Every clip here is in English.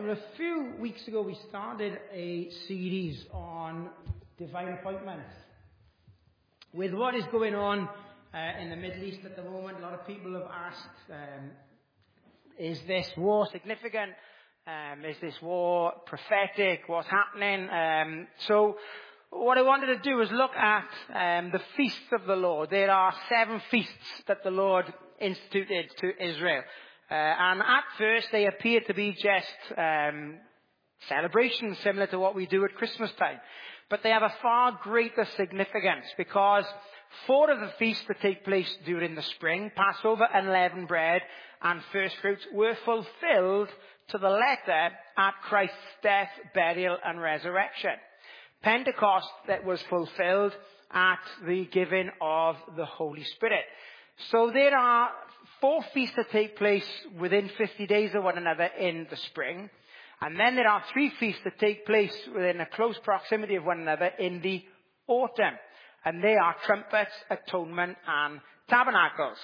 Well, a few weeks ago we started a series on divine appointments. With what is going on in the Middle East at the moment, a lot of people have asked, is this war significant? Is this war prophetic? What's happening? So what I wanted to do is look at the feasts of the Lord. There are 7 feasts that the Lord instituted to Israel. And at first they appear to be just celebrations similar to what we do at Christmas time. But they have a far greater significance because 4 of the feasts that take place during the spring, Passover, unleavened bread, and first fruits, were fulfilled to the letter at Christ's death, burial, and resurrection. Pentecost that was fulfilled at the giving of the Holy Spirit. So there are 4 feasts that take place within 50 days of one another in the spring. And then there are 3 feasts that take place within a close proximity of one another in the autumn. And they are trumpets, atonement, and tabernacles.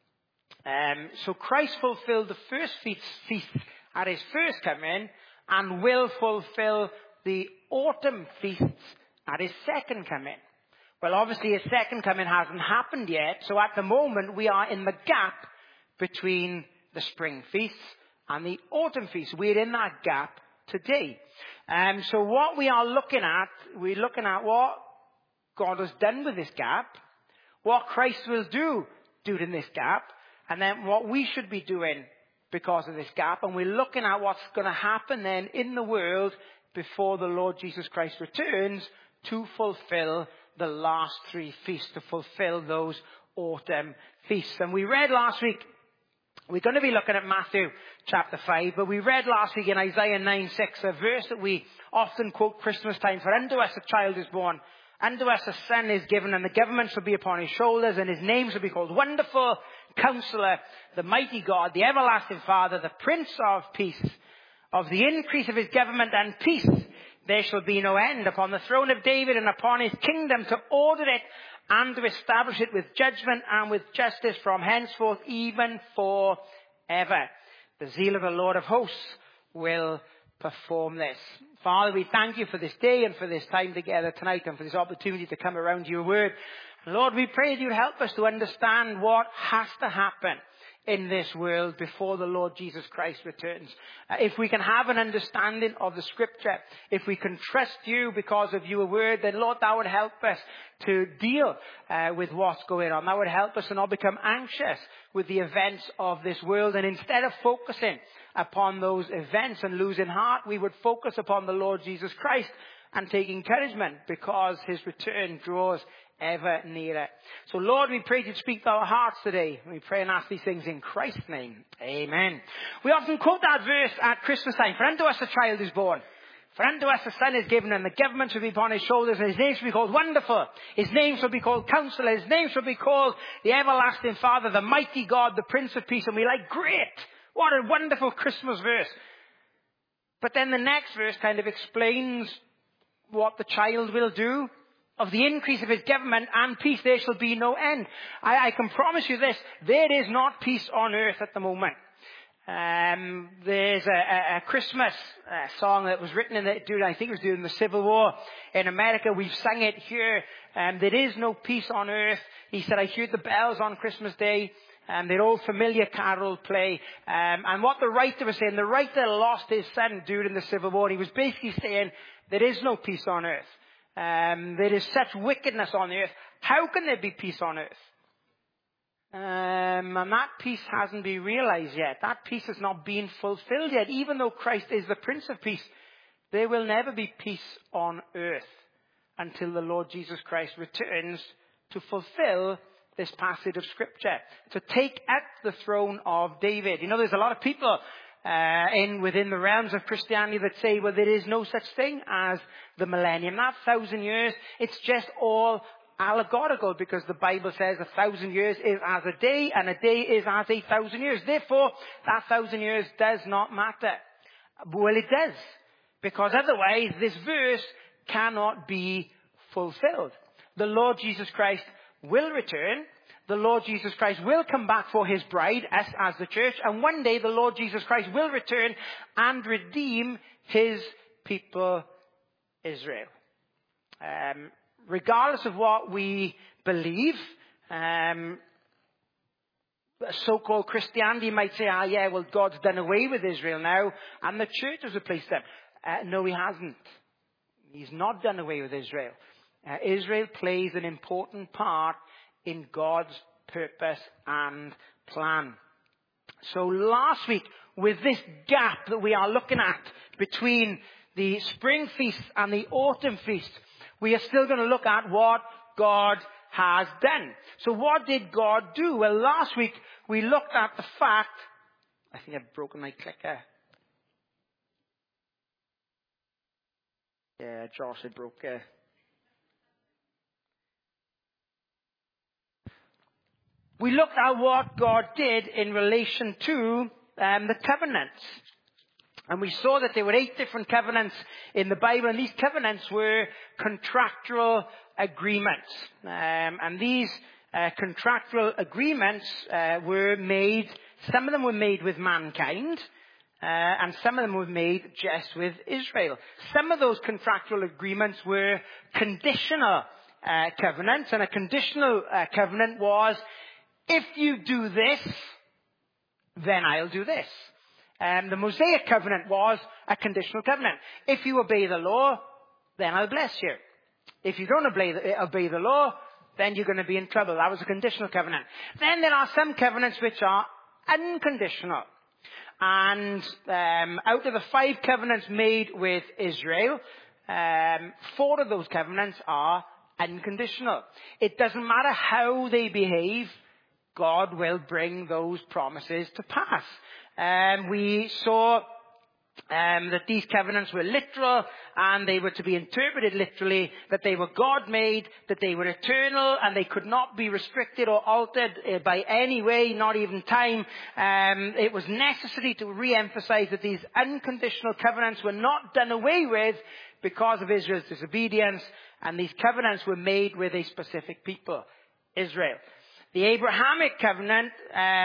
So Christ fulfilled the first feast at his first coming and will fulfill the autumn feasts at his second coming. Well, obviously his second coming hasn't happened yet. So at the moment we are in the gap between the spring feasts and the autumn feasts. We're in that gap today. So what we are looking at, we're looking at what God has done with this gap, what Christ will do during this gap, and then what we should be doing because of this gap. And we're looking at what's going to happen then in the world before the Lord Jesus Christ returns to fulfill the last 3 feasts, to fulfill those autumn feasts. And we read last week, we're going to be looking at Matthew chapter 5, but we read last week in Isaiah 9:6, a verse that we often quote Christmas time. For unto us a child is born, unto us a son is given, and the government shall be upon his shoulders, and his name shall be called Wonderful, Counselor, the Mighty God, the Everlasting Father, the Prince of Peace. Of the increase of his government and peace there shall be no end upon the throne of David and upon his kingdom, to order it and to establish it with judgment and with justice from henceforth, even forever. The zeal of the Lord of hosts will perform this. Father, we thank you for this day and for this time together tonight and for this opportunity to come around your word. Lord, we pray that you help us to understand what has to happen in this world before the Lord Jesus Christ returns. If we can have an understanding of the scripture, if we can trust you because of your word, then Lord, that would help us to deal with what's going on. That would help us to not become anxious with the events of this world. And instead of focusing upon those events and losing heart, we would focus upon the Lord Jesus Christ and take encouragement because his return draws ever nearer. So Lord, we pray to speak to our hearts today. We pray and ask these things in Christ's name. Amen. We often quote that verse at Christmas time. For unto us a child is born. For unto us a son is given, and the government shall be upon his shoulders, and his name shall be called Wonderful. His name shall be called Counselor. His name shall be called the Everlasting Father, the Mighty God, the Prince of Peace. And we're like, great! What a wonderful Christmas verse. But then the next verse kind of explains what the child will do. Of the increase of his government and peace there shall be no end. I can promise you this, there is not peace on earth at the moment. There's a Christmas song that was written I think it was during the Civil War in America. We've sung it here. There is no peace on earth. He said, I heard the bells on Christmas Day. Their old familiar carol play. And what the writer was saying, the writer lost his son during the Civil War. He was basically saying, there is no peace on earth. There is such wickedness on the earth. How can there be peace on earth? And that peace hasn't been realized yet. That peace has not been fulfilled yet. Even though Christ is the Prince of Peace, there will never be peace on earth until the Lord Jesus Christ returns to fulfill this passage of Scripture, to take at the throne of David. You know, there's a lot of people within the realms of Christianity that say, well, there is no such thing as the millennium. That 1,000 years, it's just all allegorical because the Bible says 1,000 years is as a day and a day is as 1,000 years. Therefore, that 1,000 years does not matter. Well, it does, because otherwise this verse cannot be fulfilled. The Lord Jesus Christ will return. the Lord Jesus Christ will come back for his bride, us as the church, and one day the Lord Jesus Christ will return and redeem his people, Israel. Regardless of what we believe, so-called Christianity might say, yeah, well, God's done away with Israel now, and the church has replaced them. No, he hasn't. He's not done away with Israel. Israel plays an important part in God's purpose and plan. So last week, with this gap that we are looking at between the spring feast and the autumn feast, we are still going to look at what God has done. So what did God do? Well, last week we looked at the fact, I think I've broken my clicker. Yeah, Josh had broke it. We looked at what God did in relation to the covenants. And we saw that there were 8 different covenants in the Bible, and these covenants were contractual agreements. And these contractual agreements were made, some of them were made with mankind, and some of them were made just with Israel. Some of those contractual agreements were conditional covenants, and a conditional covenant was, if you do this, then I'll do this. The Mosaic covenant was a conditional covenant. If you obey the law, then I'll bless you. If you don't obey the law, then you're going to be in trouble. That was a conditional covenant. Then there are some covenants which are unconditional. And out of the 5 covenants made with Israel, 4 of those covenants are unconditional. It doesn't matter how they behave, God will bring those promises to pass. We saw that these covenants were literal, and they were to be interpreted literally, that they were God-made, that they were eternal, and they could not be restricted or altered by any way, not even time. It was necessary to re-emphasize that these unconditional covenants were not done away with because of Israel's disobedience, and these covenants were made with a specific people, Israel. The Abrahamic covenant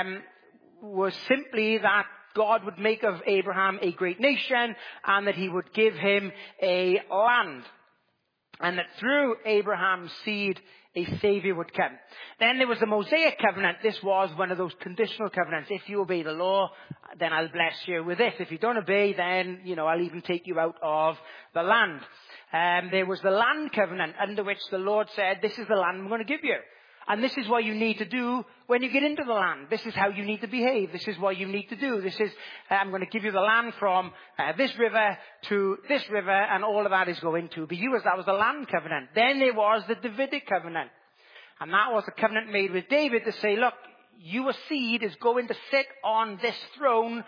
was simply that God would make of Abraham a great nation, and that he would give him a land. And that through Abraham's seed, a Savior would come. Then there was the Mosaic covenant. This was one of those conditional covenants. If you obey the law, then I'll bless you with this. If you don't obey, then, I'll even take you out of the land. There was the land covenant, under which the Lord said, this is the land I'm going to give you. And this is what you need to do when you get into the land. This is how you need to behave. This is what you need to do. This is, I'm going to give you the land from this river to this river, and all of that is going to be yours. That was the land covenant. Then there was the Davidic covenant. And that was a covenant made with David to say, look, your seed is going to sit on this throne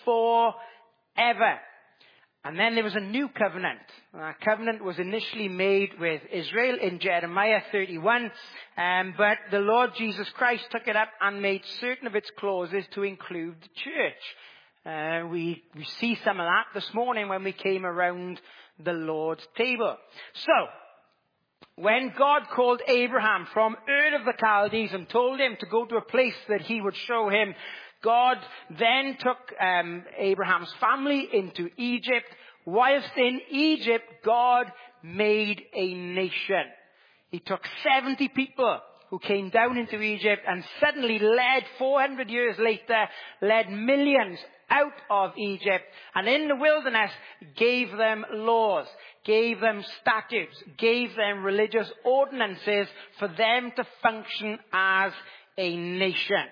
forever. And then there was a new covenant. That covenant was initially made with Israel in Jeremiah 31. But the Lord Jesus Christ took it up and made certain of its clauses to include the church. We see some of that this morning when we came around the Lord's table. So, when God called Abraham from Ur of the Chaldees and told him to go to a place that he would show him, God then took Abraham's family into Egypt. Whilst in Egypt, God made a nation. He took 70 people who came down into Egypt and suddenly 400 years later, led millions out of Egypt. And in the wilderness, gave them laws, gave them statutes, gave them religious ordinances for them to function as a nation.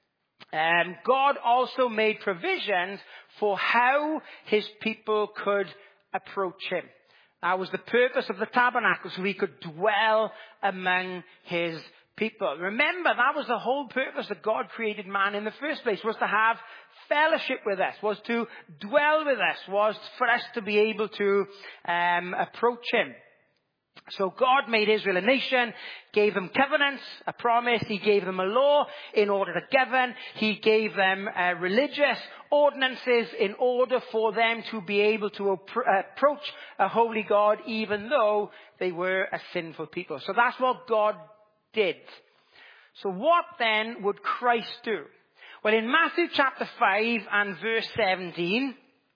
God also made provisions for how his people could approach him. That was the purpose of the tabernacle, so he could dwell among his people. Remember, that was the whole purpose that God created man in the first place, was to have fellowship with us, was to dwell with us, was for us to be able to approach him. So God made Israel a nation, gave them covenants, a promise. He gave them a law in order to govern. He gave them religious ordinances in order for them to be able to approach a holy God, even though they were a sinful people. So that's what God did. So what then would Christ do? Well, in Matthew chapter 5 and verse 17,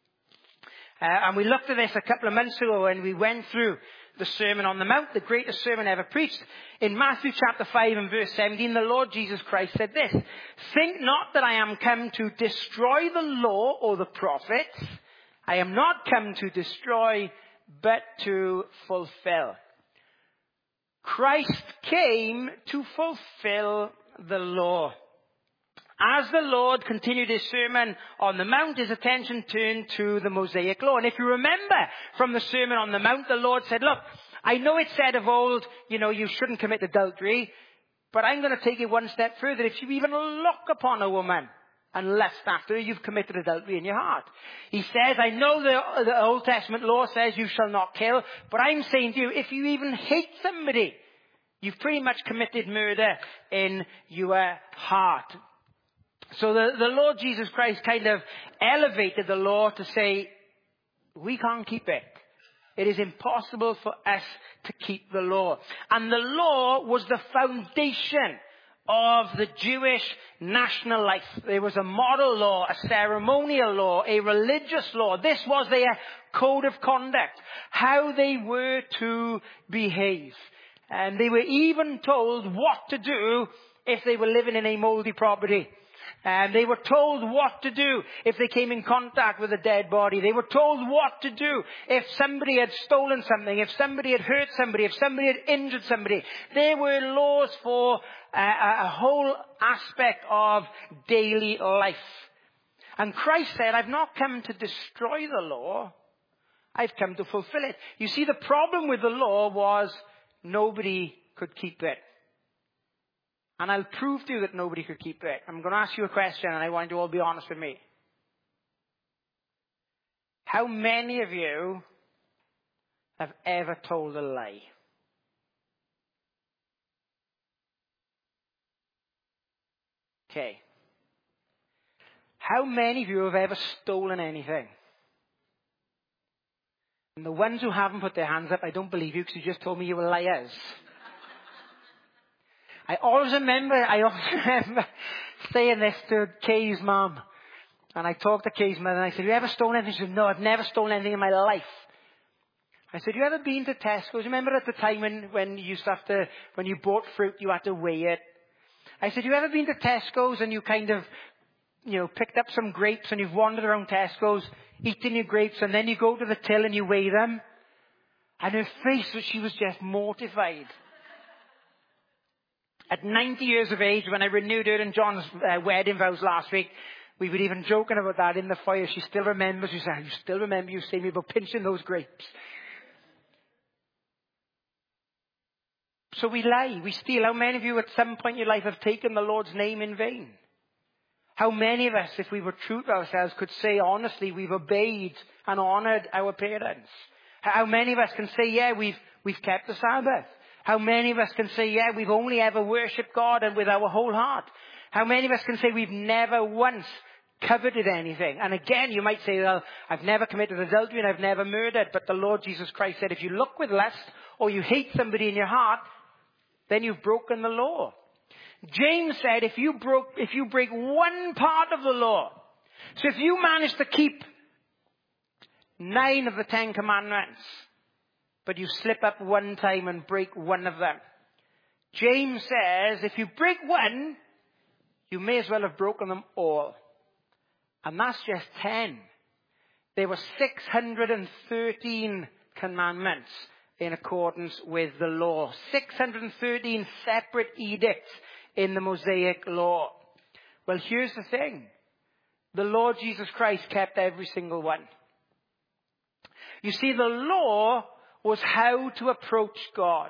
and we looked at this a couple of months ago when we went through the Sermon on the Mount, the greatest sermon ever preached. In Matthew chapter 5 and verse 17, the Lord Jesus Christ said this: "Think not that I am come to destroy the law or the prophets. I am not come to destroy, but to fulfill." Christ came to fulfill the law. As the Lord continued his Sermon on the Mount, his attention turned to the Mosaic law. And if you remember from the Sermon on the Mount, the Lord said, look, I know it said of old, you shouldn't commit adultery, but I'm going to take it one step further. If you even look upon a woman and lust after her, you've committed adultery in your heart. He says, I know the Old Testament law says you shall not kill, but I'm saying to you, if you even hate somebody, you've pretty much committed murder in your heart. So the Lord Jesus Christ kind of elevated the law to say, we can't keep it. It is impossible for us to keep the law. And the law was the foundation of the Jewish national life. There was a moral law, a ceremonial law, a religious law. This was their code of conduct, how they were to behave. And they were even told what to do if they were living in a moldy property. And they were told what to do if they came in contact with a dead body. They were told what to do if somebody had stolen something, if somebody had hurt somebody, if somebody had injured somebody. There were laws for a whole aspect of daily life. And Christ said, I've not come to destroy the law. I've come to fulfill it. You see, the problem with the law was nobody could keep it. And I'll prove to you that nobody could keep it. I'm going to ask you a question, and I want you to all be honest with me. How many of you have ever told a lie? Okay. How many of you have ever stolen anything? And the ones who haven't put their hands up, I don't believe you because you just told me you were liars. I always remember saying this to Kay's mum. And I talked to Kay's mother and I said, you ever stolen anything? She said, no, I've never stolen anything in my life. I said, you ever been to Tesco's? Remember at the time when you used to have to, when you bought fruit, you had to weigh it? I said, you ever been to Tesco's and you kind of, picked up some grapes and you've wandered around Tesco's eating your grapes and then you go to the till and you weigh them? And her face, she was just mortified. At 90 years of age, when I renewed her and John's wedding vows last week, we were even joking about that in the fire. She still remembers. She said, you still remember you saying about pinching those grapes. So we lie, we steal. How many of you at some point in your life have taken the Lord's name in vain? How many of us, if we were true to ourselves, could say honestly we've obeyed and honoured our parents? How many of us can say, yeah, we've kept the Sabbath? How many of us can say, yeah, we've only ever worshipped God and with our whole heart? How many of us can say we've never once coveted anything? And again, you might say, well, I've never committed adultery and I've never murdered. But the Lord Jesus Christ said, if you look with lust or you hate somebody in your heart, then you've broken the law. James said, if you break one part of the law, so if you manage to keep 9 of the 10 commandments, but you slip up one time and break one of them, James says, if you break one, you may as well have broken them all. And that's just 10. There were 613 commandments in accordance with the law. 613 separate edicts in the Mosaic law. Well, here's the thing. The Lord Jesus Christ kept every single one. You see, the law was how to approach God.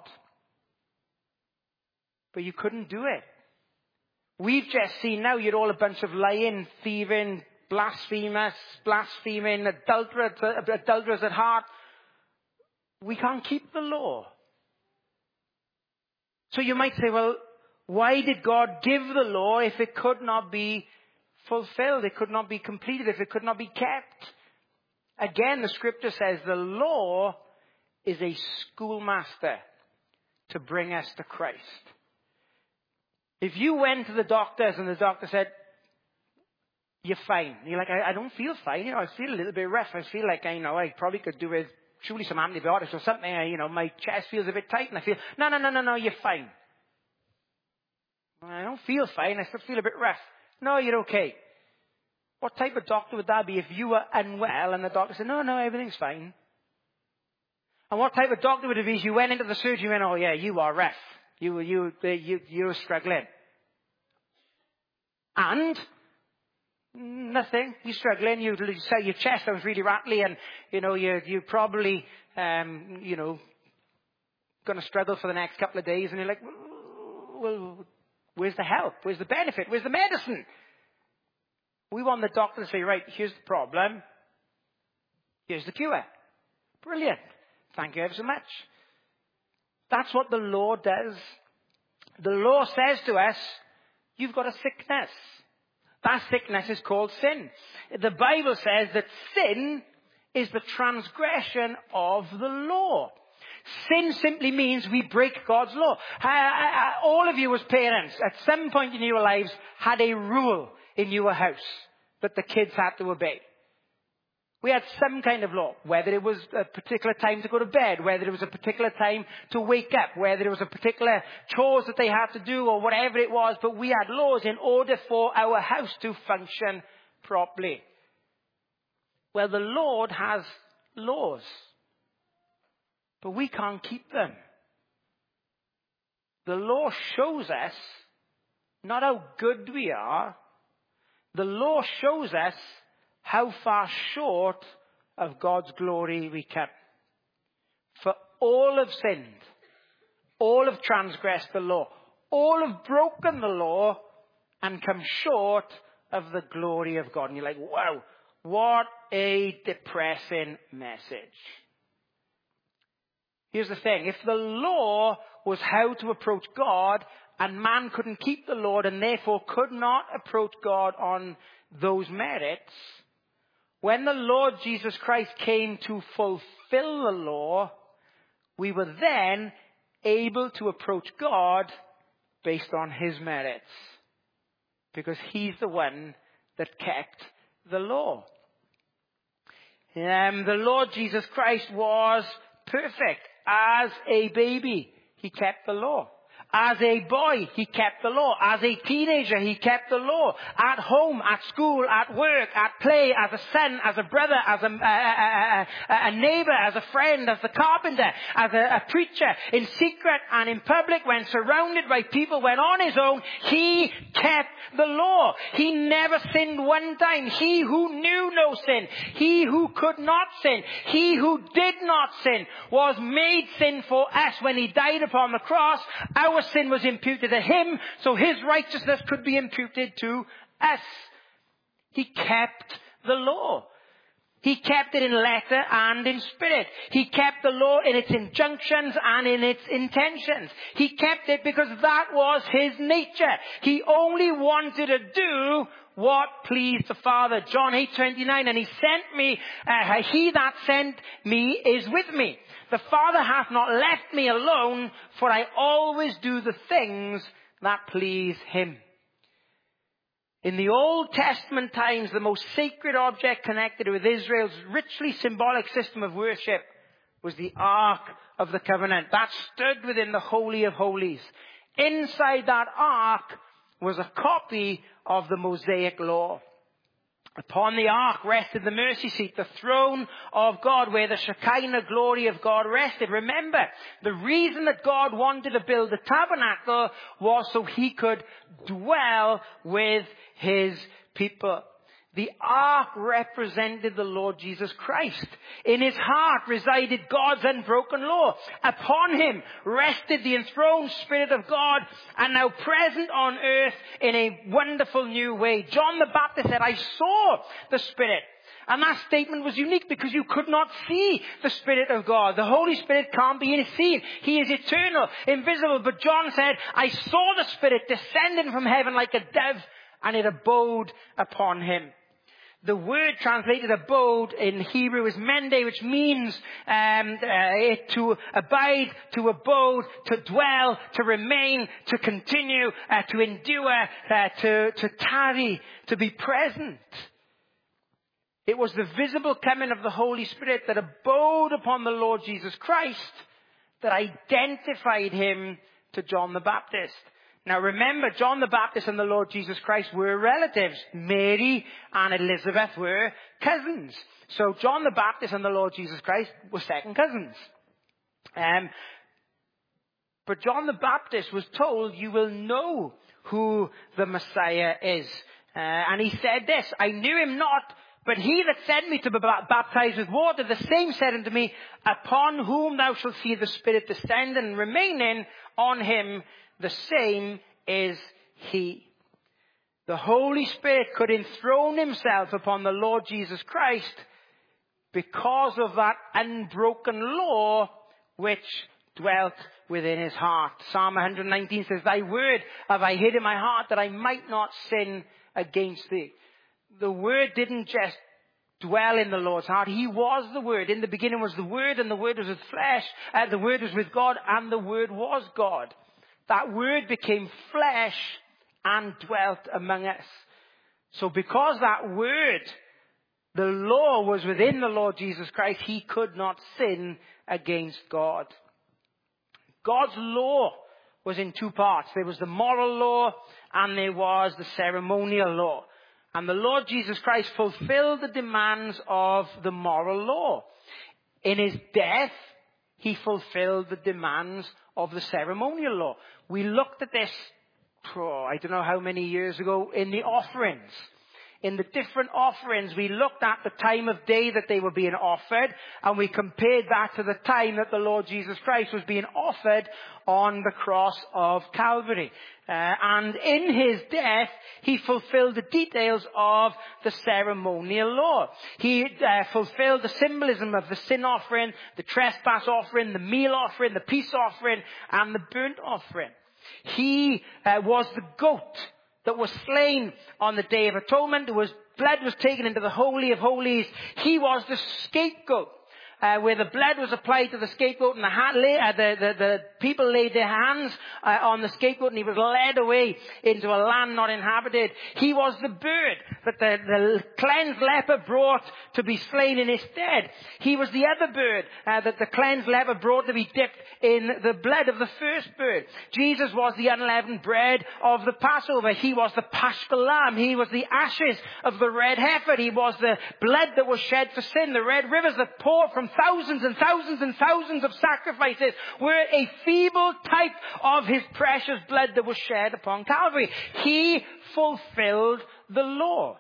But you couldn't do it. We've just seen now you're all a bunch of lying, thieving, blaspheming, adulterers at heart. We can't keep the law. So you might say, well, why did God give the law if it could not be fulfilled? It could not be completed, if it could not be kept? Again, the scripture says the law is a schoolmaster to bring us to Christ. If you went to the doctors and the doctor said, you're fine. And you're like, I don't feel fine. I feel a little bit rough. I feel like, I probably could do with surely some antibiotics or something. My chest feels a bit tight and I feel, no, you're fine. I don't feel fine. I still feel a bit rough. No, you're okay. What type of doctor would that be if you were unwell and the doctor said, no, everything's fine? And what type of doctor would it be if you went into the surgery and went, oh yeah, you are rough. You're struggling. And nothing. You're struggling. You say your chest sounds really rattly, and you're probably going to struggle for the next couple of days. And you're like, well, where's the help? Where's the benefit? Where's the medicine? We want the doctor to say, right, here's the problem. Here's the cure. Brilliant. Thank you ever so much. That's what the law does. The law says to us, you've got a sickness. That sickness is called sin. The Bible says that sin is the transgression of the law. Sin simply means we break God's law. All of you as parents, at some point in your lives, had a rule in your house that the kids had to obey. We had some kind of law, whether it was a particular time to go to bed, whether it was a particular time to wake up, whether it was a particular chores that they had to do or whatever it was, but we had laws in order for our house to function properly. Well, the Lord has laws, but we can't keep them. The law shows us not how good we are. The law shows us how far short of God's glory we come. For all have sinned. All have transgressed the law. All have broken the law and come short of the glory of God. And you're like, wow, what a depressing message. Here's the thing. If the law was how to approach God, and man couldn't keep the law and therefore could not approach God on those merits, when the Lord Jesus Christ came to fulfill the law, we were then able to approach God based on his merits. Because he's the one that kept the law. The Lord Jesus Christ was perfect. As a baby, he kept the law. As a boy, he kept the law. As a teenager, he kept the law. At home, at school, at work, at play, as a son, as a brother, as a neighbor, as a friend, as the carpenter, as a preacher, in secret and in public, when surrounded by people, when on his own, he kept the law. He never sinned one time. He who knew no sin, he who could not sin, he who did not sin, was made sin for us when he died upon the cross. Our sin was imputed to him, so his righteousness could be imputed to us. He kept the law. He kept it in letter and in spirit. He kept the law in its injunctions and in its intentions. He kept it because that was his nature. He only wanted to do what pleased the Father. John 8:29, and he sent me, he that sent me is with me. The Father hath not left me alone, for I always do the things that please him. In the Old Testament times, the most sacred object connected with Israel's richly symbolic system of worship was the Ark of the Covenant. That stood within the Holy of Holies. Inside that Ark was a copy of the Mosaic Law. Upon the ark rested the mercy seat, the throne of God, where the Shekinah glory of God rested. Remember, the reason that God wanted to build the tabernacle was so he could dwell with his people. The ark represented the Lord Jesus Christ. In his heart resided God's unbroken law. Upon him rested the enthroned Spirit of God, and now present on earth in a wonderful new way. John the Baptist said, I saw the Spirit. And that statement was unique because you could not see the Spirit of God. The Holy Spirit can't be seen. He is eternal, invisible. But John said, I saw the Spirit descending from heaven like a dove, and it abode upon him. The word translated abode in Hebrew is mende, which means to abide, to abode, to dwell, to remain, to continue, to endure, to tarry, to be present. It was the visible coming of the Holy Spirit that abode upon the Lord Jesus Christ that identified him to John the Baptist. Now remember, John the Baptist and the Lord Jesus Christ were relatives. Mary and Elizabeth were cousins. So John the Baptist and the Lord Jesus Christ were second cousins. But John the Baptist was told, you will know who the Messiah is. And he said this, I knew him not, but he that sent me to be baptized with water, the same said unto me, upon whom thou shalt see the Spirit descend and remaining on him, the same is he. The Holy Spirit could enthrone himself upon the Lord Jesus Christ because of that unbroken law which dwelt within his heart. Psalm 119 says, thy word have I hid in my heart that I might not sin against thee. The word didn't just dwell in the Lord's heart. He was the Word. In the beginning was the Word, and the Word was with flesh. The Word was with God, and the Word was God. That Word became flesh and dwelt among us. So because that Word, the law, was within the Lord Jesus Christ, he could not sin against God. God's law was in two parts. There was the moral law and there was the ceremonial law. And the Lord Jesus Christ fulfilled the demands of the moral law. In his death, he fulfilled the demands of the ceremonial law. We looked at this, I don't know how many years ago, in the offerings. In the different offerings, we looked at the time of day that they were being offered, and we compared that to the time that the Lord Jesus Christ was being offered on the cross of Calvary. And in his death, he fulfilled the details of the ceremonial law. He fulfilled the symbolism of the sin offering, the trespass offering, the meal offering, the peace offering, and the burnt offering. He was the goat that was slain on the Day of Atonement. Blood was taken into the Holy of Holies. He was the scapegoat, where the blood was applied to the scapegoat, and the people laid their hands on the scapegoat, and he was led away into a land not inhabited. He was the bird that the cleansed leper brought to be slain in his stead. He was the other bird that the cleansed leper brought to be dipped in the blood of the first bird. Jesus was the unleavened bread of the Passover. He was the paschal lamb. He was the ashes of the red heifer. He was the blood that was shed for sin. The red rivers that poured from thousands and thousands and thousands of sacrifices were a feeble type of his precious blood that was shed upon Calvary. He fulfilled the law.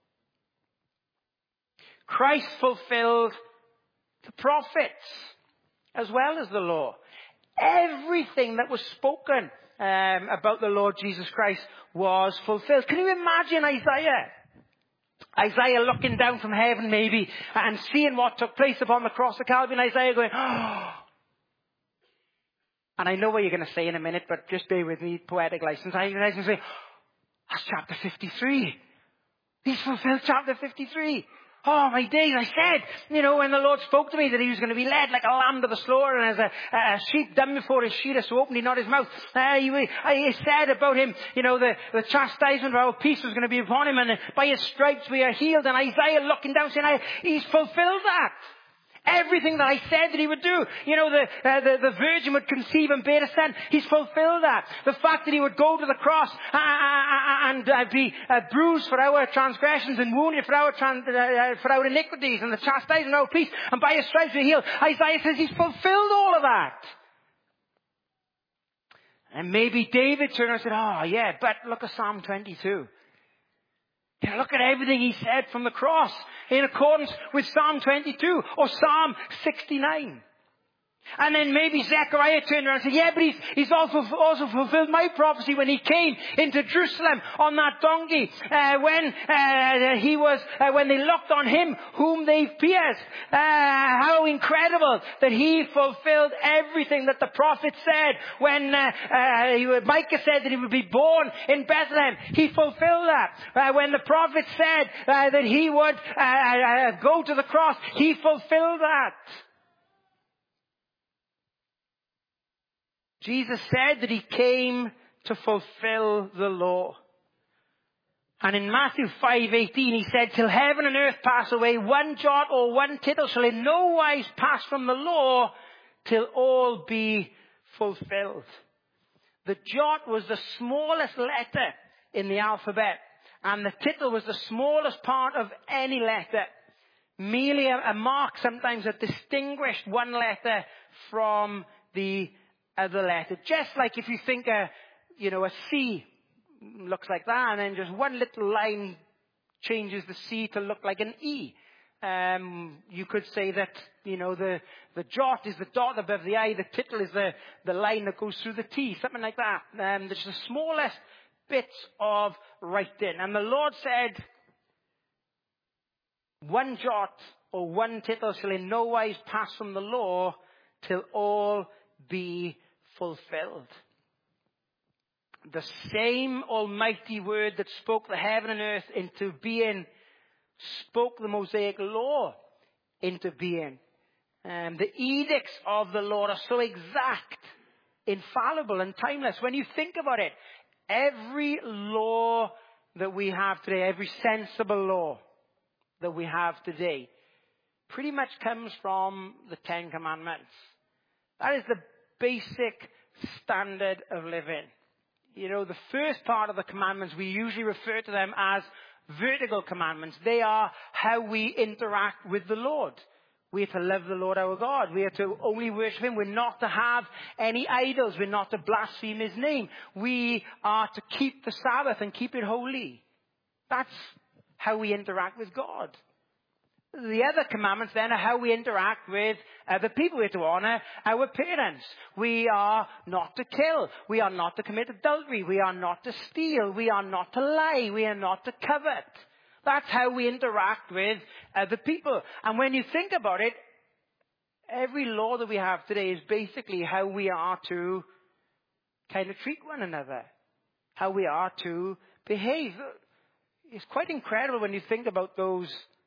Christ fulfilled the prophets as well as the law. Everything that was spoken about the Lord Jesus Christ was fulfilled. Can you imagine Isaiah looking down from heaven maybe and seeing what took place upon the cross of Calvary, and Isaiah going, oh. And I know what you're going to say in a minute, but just bear with me, poetic license. I'm going to say, that's chapter 53. He's fulfilled chapter 53. Oh, my days, I said, when the Lord spoke to me that he was going to be led like a lamb to the slaughter, and as a sheep dumb before his shearer, so opened he not his mouth. He said about him, the chastisement of our peace was going to be upon him, and by his stripes we are healed. And Isaiah looking down saying, he's fulfilled that. Everything that I said that he would do. The virgin would conceive and bear a son. He's fulfilled that. The fact that he would go to the cross and be bruised for our transgressions and wounded for our iniquities, and the chastisement of our peace, and by his stripes we're healed. Isaiah says he's fulfilled all of that. And maybe David turned and said, oh yeah, but look at Psalm 22. Look at everything he said from the cross in accordance with Psalm 22 or Psalm 69. And then maybe Zechariah turned around and said, yeah, but he's also fulfilled my prophecy when he came into Jerusalem on that donkey, when they looked on him whom they pierced. How incredible that he fulfilled everything that the prophet said when Micah said that he would be born in Bethlehem. He fulfilled that. When the prophet said that he would go to the cross, he fulfilled that. Jesus said that he came to fulfill the law. And in Matthew 5:18 he said, till heaven and earth pass away, one jot or one tittle shall in no wise pass from the law till all be fulfilled. The jot was the smallest letter in the alphabet, and the tittle was the smallest part of any letter. Merely a mark sometimes that distinguished one letter from the other letter. Just like if you think a C looks like that, and then just one little line changes the C to look like an E. You could say that, the jot is the dot above the I, the tittle is the line that goes through the T, something like that. It's the smallest bits of writing. And the Lord said, one jot or one tittle shall in no wise pass from the law till all be fulfilled. The same almighty word that spoke the heaven and earth into being spoke the Mosaic law into being. The edicts of the Lord are so exact, infallible and timeless. When you think about it, every law that we have today, every sensible law that we have today, pretty much comes from the Ten Commandments. That is the basic standard of living. The first part of the commandments, we usually refer to them as vertical commandments. They are how we interact with the Lord. We are to love the Lord our God. We are to only worship him. We're not to have any idols. We're not to blaspheme his name. We are to keep the Sabbath and keep it holy. That's how we interact with God. The other commandments then are how we interact with other people. We are to honor our parents. We are not to kill. We are not to commit adultery. We are not to steal. We are not to lie. We are not to covet. That's how we interact with other people. And when you think about it, every law that we have today is basically how we are to kind of treat one another. How we are to behave. It's quite incredible when you think about those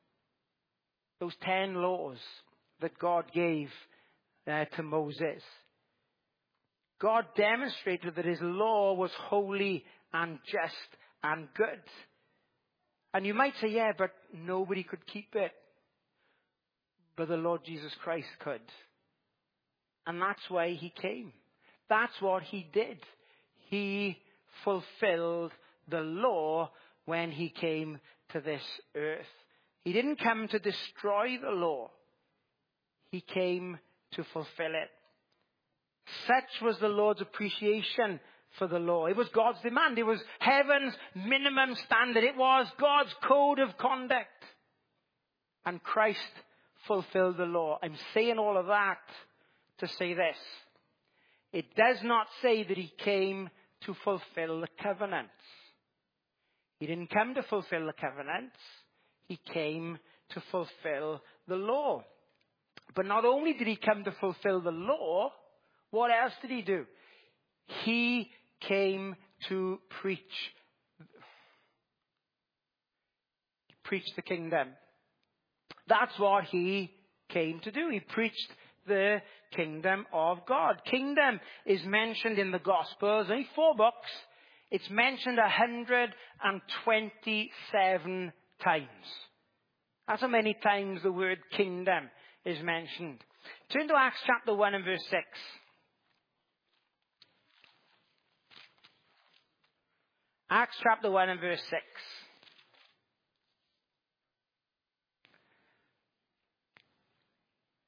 10 laws that God gave to Moses. God demonstrated that his law was holy and just and good. And you might say, yeah, but nobody could keep it. But the Lord Jesus Christ could. And that's why he came. That's what he did. He fulfilled the law when he came to this earth. He didn't come to destroy the law. He came to fulfill it. Such was the Lord's appreciation for the law. It was God's demand. It was heaven's minimum standard. It was God's code of conduct. And Christ fulfilled the law. I'm saying all of that to say this. It does not say that he came to fulfill the covenants. He didn't come to fulfill the covenants. He came to fulfill the law. But not only did he come to fulfill the law, what else did he do? He came to preach the kingdom. That's what he came to do. He preached the kingdom of God. Kingdom is mentioned in the Gospels, only 4 books. It's mentioned 127 times. That's how many times the word kingdom is mentioned. Turn to Acts chapter 1 and verse 6. Acts chapter 1 and verse 6.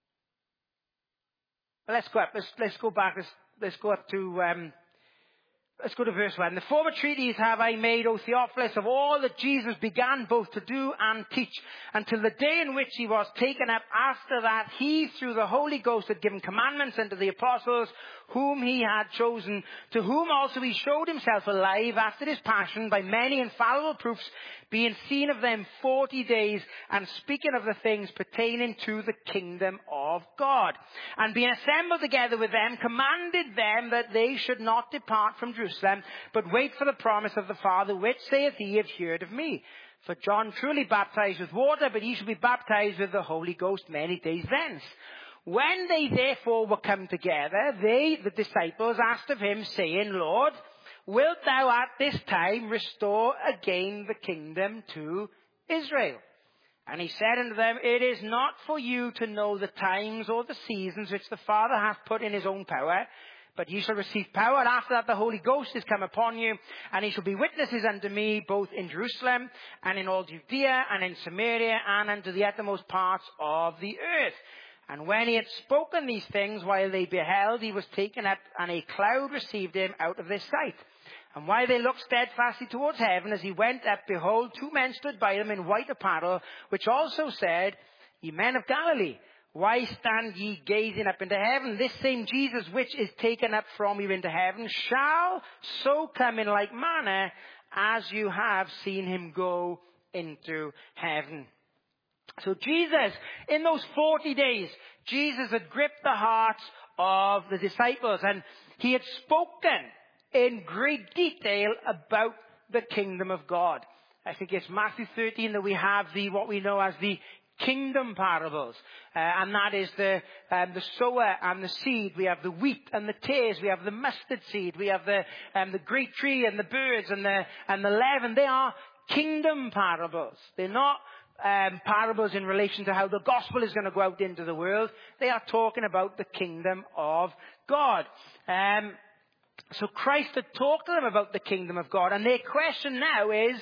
Well, let's go up. Let's go back. Let's go up to Let's go to verse 1. The former treaties have I made, O Theophilus, of all that Jesus began both to do and teach, until the day in which he was taken up. After that, he, through the Holy Ghost, had given commandments unto the apostles, whom he had chosen, to whom also he showed himself alive after his passion by many infallible proofs, being seen of them 40 days, and speaking of the things pertaining to the kingdom of God. And being assembled together with them, commanded them that they should not depart from Jerusalem, but wait for the promise of the Father, which saith he, have heard of me. For John truly baptized with water, but ye shall be baptized with the Holy Ghost many days thence. When they therefore were come together, they, the disciples, asked of him, saying, Lord, wilt thou at this time restore again the kingdom to Israel? And he said unto them, it is not for you to know the times or the seasons which the Father hath put in his own power, but ye shall receive power, and after that the Holy Ghost is come upon you, and ye shall be witnesses unto me, both in Jerusalem, and in all Judea, and in Samaria, and unto the uttermost parts of the earth. And when he had spoken these things, while they beheld, he was taken up, and a cloud received him out of their sight. And while they looked steadfastly towards heaven, as he went up, behold, two men stood by him in white apparel, which also said, Ye men of Galilee, why stand ye gazing up into heaven? This same Jesus, which is taken up from you into heaven, shall so come in like manner as you have seen him go into heaven. So Jesus, in those 40 days, Jesus had gripped the hearts of the disciples, and he had spoken in great detail about the kingdom of God. I think it's Matthew 13 that we have what we know as the kingdom parables. And that is the sower and the seed. We have the wheat and the tares. We have the mustard seed. We have the great tree and the birds and the leaven. They are kingdom parables. They're not parables in relation to how the gospel is going to go out into the world. They are talking about the kingdom of God. So Christ had talked to them about the kingdom of God, and their question now is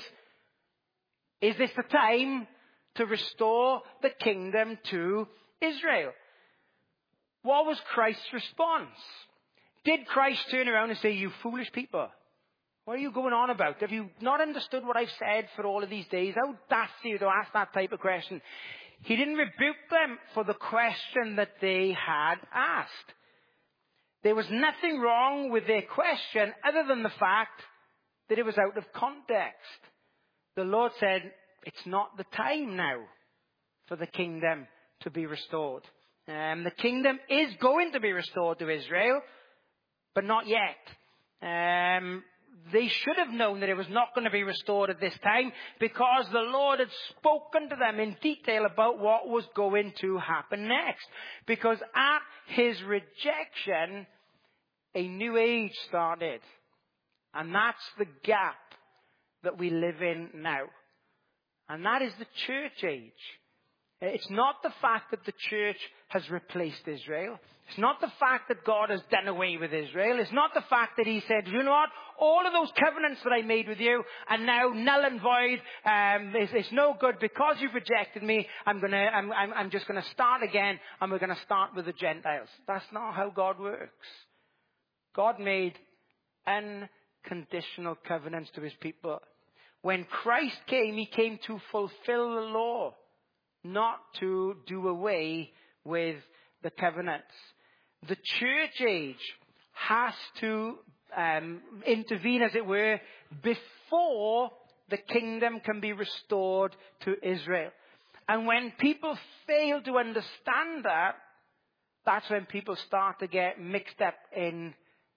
this the time to restore the kingdom to Israel? What was Christ's response? Did Christ turn around and say, you foolish people, what are you going on about? Have you not understood what I've said for all of these days? How daft are you to ask that type of question? He didn't rebuke them for the question that they had asked. There was nothing wrong with their question other than the fact that it was out of context. The Lord said, it's not the time now for the kingdom to be restored. The kingdom is going to be restored to Israel, but not yet. They should have known that it was not going to be restored at this time, because the Lord had spoken to them in detail about what was going to happen next. Because at his rejection, a new age started. And that's the gap that we live in now. And that is the church age. It's not the fact that the church has replaced Israel. It's not the fact that God has done away with Israel. It's not the fact that he said, you know what, all of those covenants that I made with you are now null and void. It's no good because you've rejected me. I'm just going to start again, and we're going to start with the Gentiles. That's not how God works. God made unconditional covenants to his people. When Christ came, he came to fulfill the law, not to do away with the covenants. The church age has to intervene, as it were, before the kingdom can be restored to Israel. And when people fail to understand that, that's when people start to get mixed up in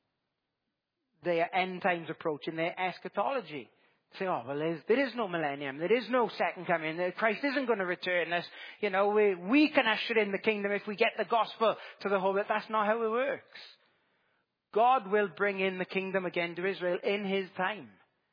their end times approach, in their eschatology. Say, oh, well, there is no millennium. There is no second coming. Christ isn't going to return us. You know, we can usher in the kingdom if we get the gospel to the whole. But that's not how it works. God will bring in the kingdom again to Israel in his time.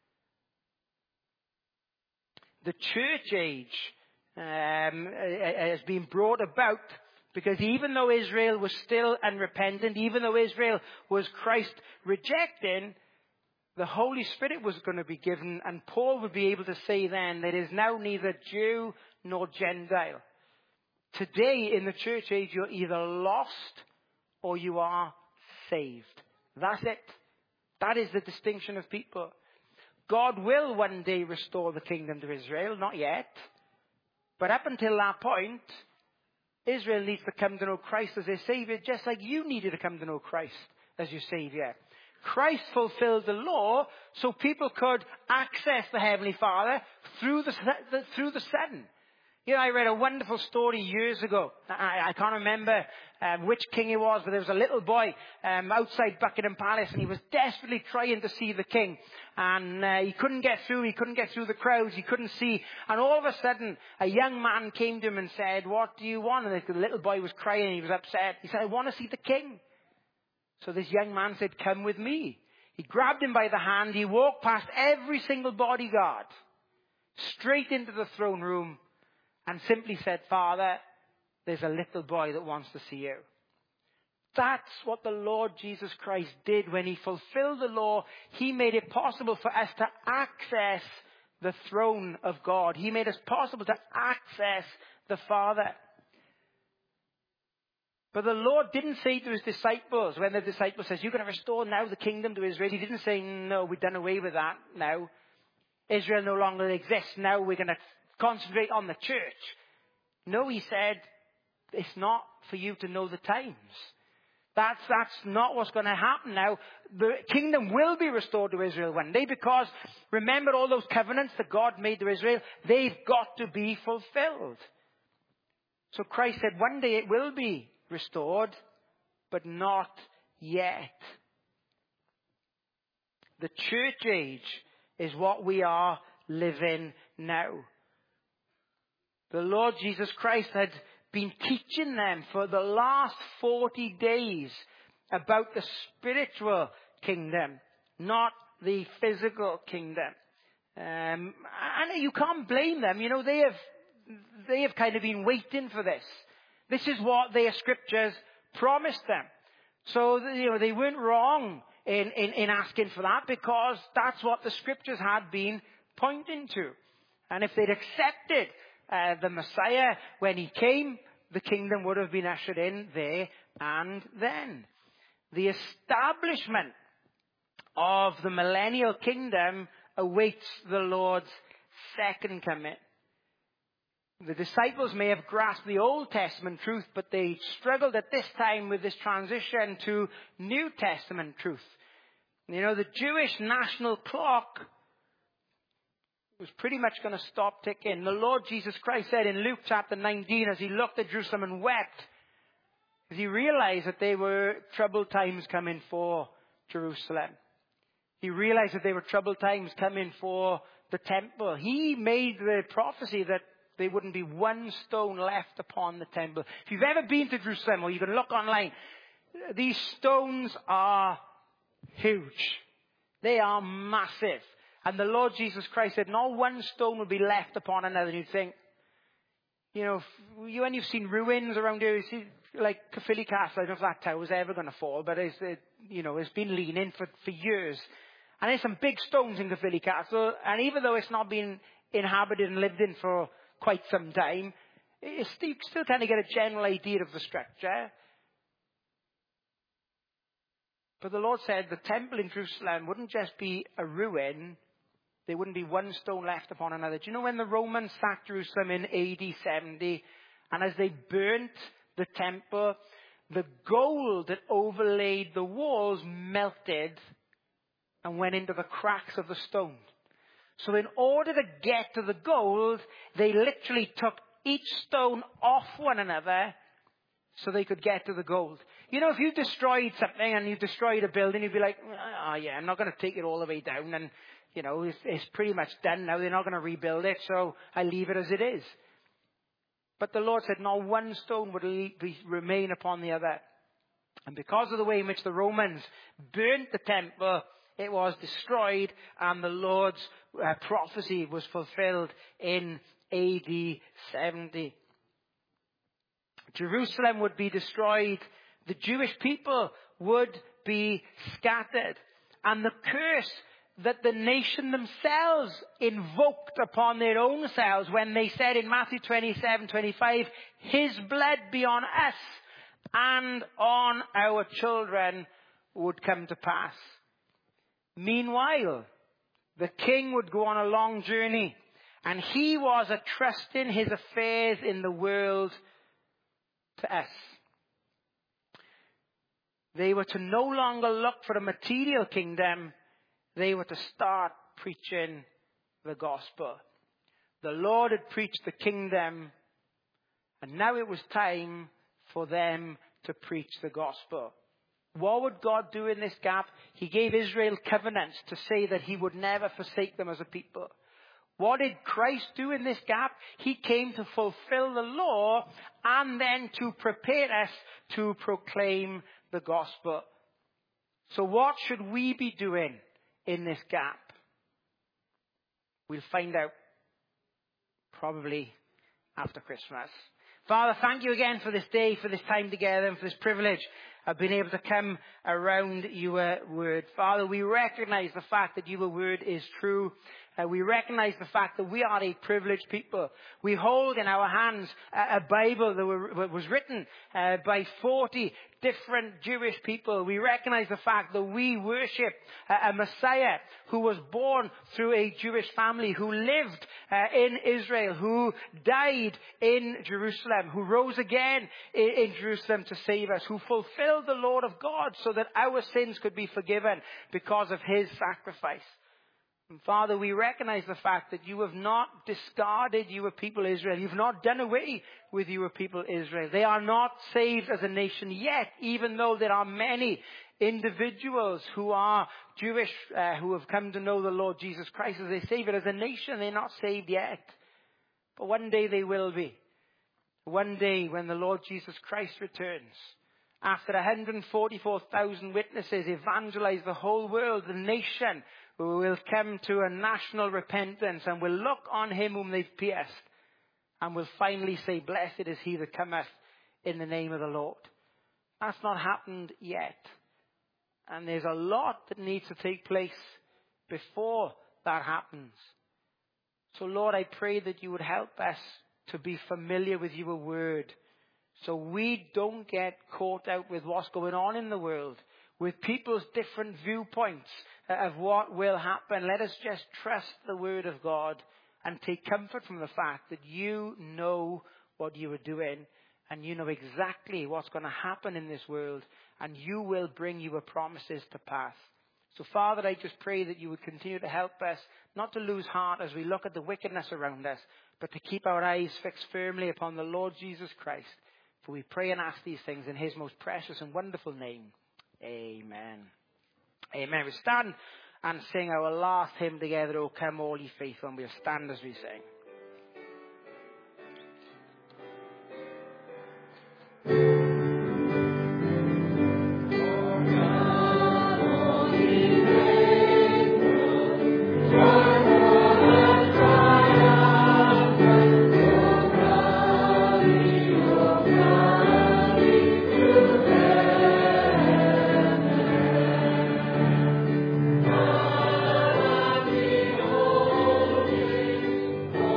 The church age has been brought about because even though Israel was still unrepentant, even though Israel was Christ rejecting, the Holy Spirit was going to be given, and Paul would be able to say then, there is now neither Jew nor Gentile. Today in the church age, you're either lost or you are saved. That's it. That is the distinction of people. God will one day restore the kingdom to Israel, not yet. But up until that point, Israel needs to come to know Christ as their Savior, just like you needed to come to know Christ as your Savior. Christ fulfilled the law so people could access the Heavenly Father through the Son. You know, I read a wonderful story years ago. I can't remember which king it was, but there was a little boy outside Buckingham Palace, and he was desperately trying to see the king. And he couldn't get through. He couldn't get through the crowds. He couldn't see. And all of a sudden, a young man came to him and said, "What do you want?" And the little boy was crying. He was upset. He said, "I want to see the king." So this young man said, "Come with me." He grabbed him by the hand. He walked past every single bodyguard, straight into the throne room, and simply said, "Father, there's a little boy that wants to see you." That's what the Lord Jesus Christ did when he fulfilled the law. He made it possible for us to access the throne of God. He made it possible to access the Father. But the Lord didn't say to his disciples, when the disciples says, "You're going to restore now the kingdom to Israel," he didn't say, "No, we've done away with that now. Israel no longer exists. Now we're going to concentrate on the church." No, he said, it's not for you to know the times. That's not what's going to happen now. The kingdom will be restored to Israel one day, because remember all those covenants that God made to Israel? They've got to be fulfilled. So Christ said one day it will be restored, but not yet. The church age is what we are living now. The Lord Jesus Christ had been teaching them for the last 40 days about the spiritual kingdom, not the physical kingdom. And you can't blame them. You know, they have kind of been waiting for this. This is what their scriptures promised them. So, you know, they weren't wrong in asking for that, because that's what the scriptures had been pointing to. And if they'd accepted the Messiah when he came, the kingdom would have been ushered in there and then. The establishment of the millennial kingdom awaits the Lord's second coming. The disciples may have grasped the Old Testament truth, but they struggled at this time with this transition to New Testament truth. You know, the Jewish national clock was pretty much going to stop ticking. The Lord Jesus Christ said in Luke chapter 19, as he looked at Jerusalem and wept, as he realized that there were troubled times coming for Jerusalem. He realized that there were troubled times coming for the temple. He made the prophecy that there wouldn't be one stone left upon the temple. If you've ever been to Jerusalem, or you can look online, these stones are huge. They are massive. And the Lord Jesus Christ said, not one stone will be left upon another. And you'd think, you know, when you've seen ruins around here, you see, like Caerphilly Castle, I don't know if that tower's ever going to fall, but it's been leaning for years. And there's some big stones in Caerphilly Castle, and even though it's not been inhabited and lived in for quite some time, you still kind of get a general idea of the structure. But the Lord said the temple in Jerusalem wouldn't just be a ruin, there wouldn't be one stone left upon another. Do you know when the Romans sacked Jerusalem in AD 70, and as they burnt the temple, the gold that overlaid the walls melted and went into the cracks of the stone. So in order to get to the gold, they literally took each stone off one another so they could get to the gold. You know, if you destroyed something and you destroyed a building, you'd be like, "Oh yeah, I'm not going to take it all the way down, and you know, it's pretty much done now. They're not going to rebuild it, so I leave it as it is." But the Lord said not one stone would remain upon the other. And because of the way in which the Romans burnt the temple, it was destroyed, and the Lord's prophecy was fulfilled in AD 70. Jerusalem would be destroyed. The Jewish people would be scattered. And the curse that the nation themselves invoked upon their own selves when they said in Matthew 27:25, "His blood be on us and on our children," would come to pass. Meanwhile, the king would go on a long journey, and he was entrusting his affairs in the world to us. They were to no longer look for a material kingdom. They were to start preaching the gospel. The Lord had preached the kingdom, and now it was time for them to preach the gospel. What would God do in this gap? He gave Israel covenants to say that he would never forsake them as a people. What did Christ do in this gap? He came to fulfill the law and then to prepare us to proclaim the gospel. So what should we be doing in this gap? We'll find out probably after Christmas. Father, thank you again for this day, for this time together, and for this privilege of being able to come around your word. Father, we recognize the fact that your word is true. We recognize the fact that we are a privileged people. We hold in our hands a Bible that was written by 40 different Jewish people. We recognize the fact that we worship a Messiah who was born through a Jewish family, who lived in Israel, who died in Jerusalem, who rose again in Jerusalem to save us, who fulfilled the law of God so that our sins could be forgiven because of his sacrifice. And Father, we recognize the fact that you have not discarded your people Israel. You've not done away with your people Israel. They are not saved as a nation yet, even though there are many individuals who are Jewish, who have come to know the Lord Jesus Christ as their Savior. As a nation, they're not saved yet. But one day they will be. One day when the Lord Jesus Christ returns, after 144,000 witnesses evangelize the whole world, the nation will come to a national repentance and will look on him whom they've pierced and will finally say, "Blessed is he that cometh in the name of the Lord." That's not happened yet. And there's a lot that needs to take place before that happens. So Lord, I pray that you would help us to be familiar with your word, so we don't get caught out with what's going on in the world, with people's different viewpoints of what will happen. Let us just trust the word of God and take comfort from the fact that you know what you are doing, and you know exactly what's going to happen in this world, and you will bring your promises to pass. So Father, I just pray that you would continue to help us not to lose heart as we look at the wickedness around us, but to keep our eyes fixed firmly upon the Lord Jesus Christ. For we pray and ask these things in his most precious and wonderful name. Amen. Amen. We stand and sing our last hymn together, "O Come All Ye Faithful," and we'll stand as we sing. Oh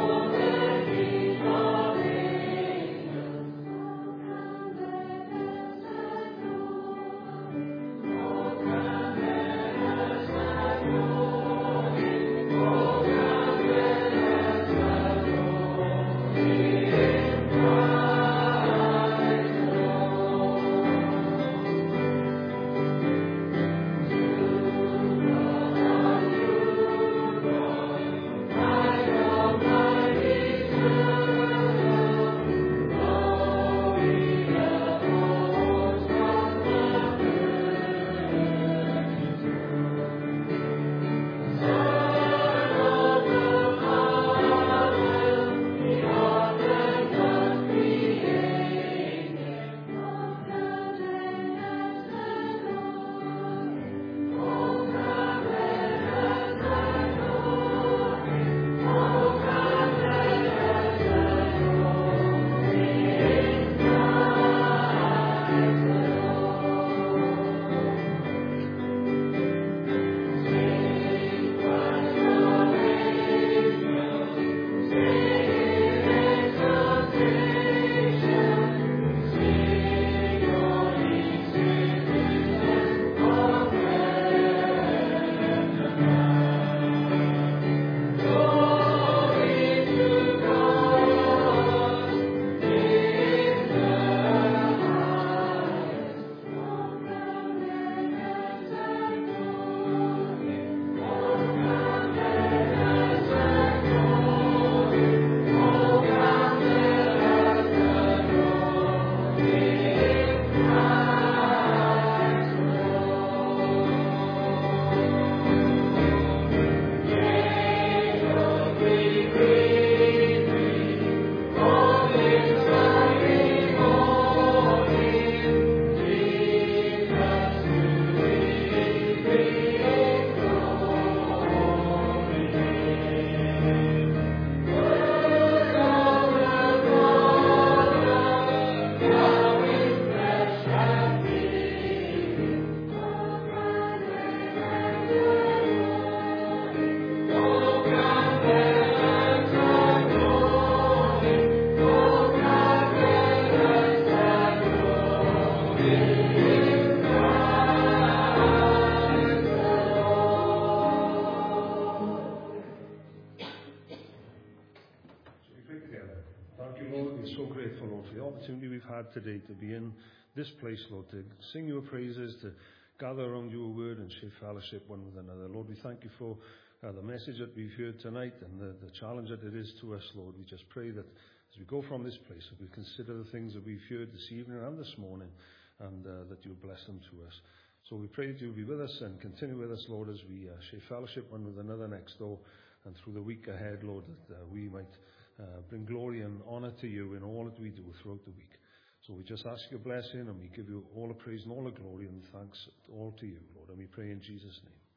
Thank you, Lord. We're so grateful, Lord, for the opportunity we've had today to be in this place, Lord, to sing your praises, to gather around your word and share fellowship one with another. Lord, we thank you for the message that we've heard tonight and the challenge that it is to us, Lord. We just pray that as we go from this place, that we consider the things that we've heard this evening and this morning, and that you'll bless them to us. So we pray that you'll be with us and continue with us, Lord, as we share fellowship one with another next door and through the week ahead, Lord, that we might bring glory and honour to you in all that we do throughout the week. So we just ask your blessing, and we give you all the praise and all the glory and thanks all to you, Lord. And we pray in Jesus' name.